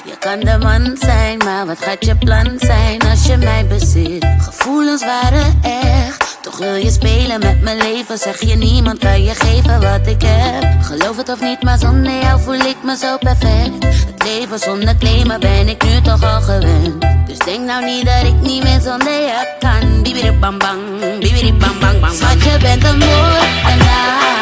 Je kan de man zijn, maar wat gaat je plan zijn als je mij bezit? Gevoelens waren echt, toch wil je spelen met mijn leven. Zeg je niemand kan je geven wat ik heb. Geloof het of niet, maar zonder jou voel ik me zo perfect. Het leven zonder claimen ben ik nu toch al gewend. Dus denk nou niet dat ik niet meer zonder je kan. Bibidi bam bang, bibidi bam bang bang. Schat, je bent een moordenaar.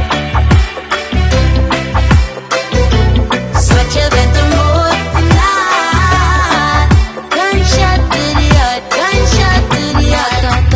Schat, je bent een moordenaar. Gunshot to the heart, gunshot to the heart.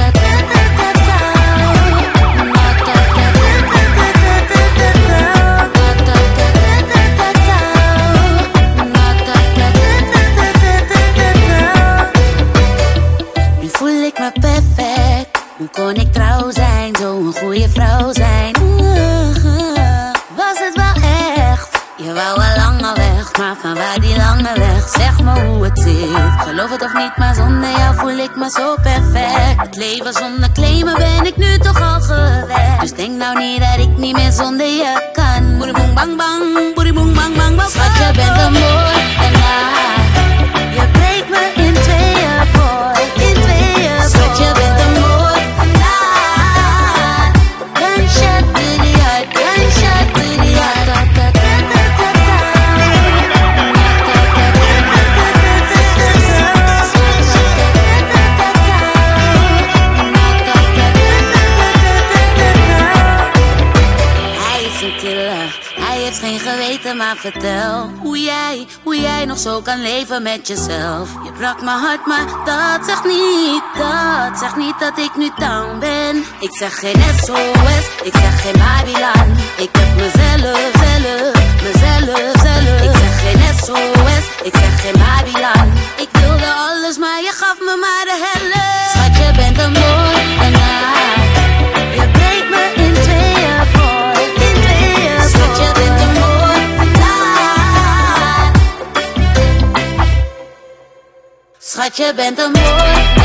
Nu voel ik me perfect. Hoe kon ik trouw zijn, zo'n goede vrouw zijn? Was het wel echt? Je wou al lang al weg, maar van waar die lange weg? Zeg me hoe het zit. Geloof het of niet, maar zonder jou voel ik me zo perfect. Het leven zonder claimen ben ik nu toch al gewend. Dus denk nou niet dat ik niet meer zonder je kan. Boedi boem bang bang, boedi boem bang bang bang. Schat, je bent een moordenaar. Je breekt me in tweeën, boy, in tweeën, boy. Schat, je bent een moordenaar. Gunshot to the heart, gunshot to the heart. Hij heeft geen geweten, maar vertel hoe jij nog zo kan leven met jezelf. Je brak mijn hart, maar dat zegt niet dat ik nu down ben. Ik zeg geen SOS, ik zeg geen Babylon. Ik heb mezelf. Ik zeg geen SOS, ik zeg geen Babylon. Ik wilde alles, maar je gaf me maar de helft. Schat, je bent een moordenaar. Je breekt me in tweeën, boy, in tweeën, boy. Schat, je bent een moordenaar. Schat, je bent een moordenaar.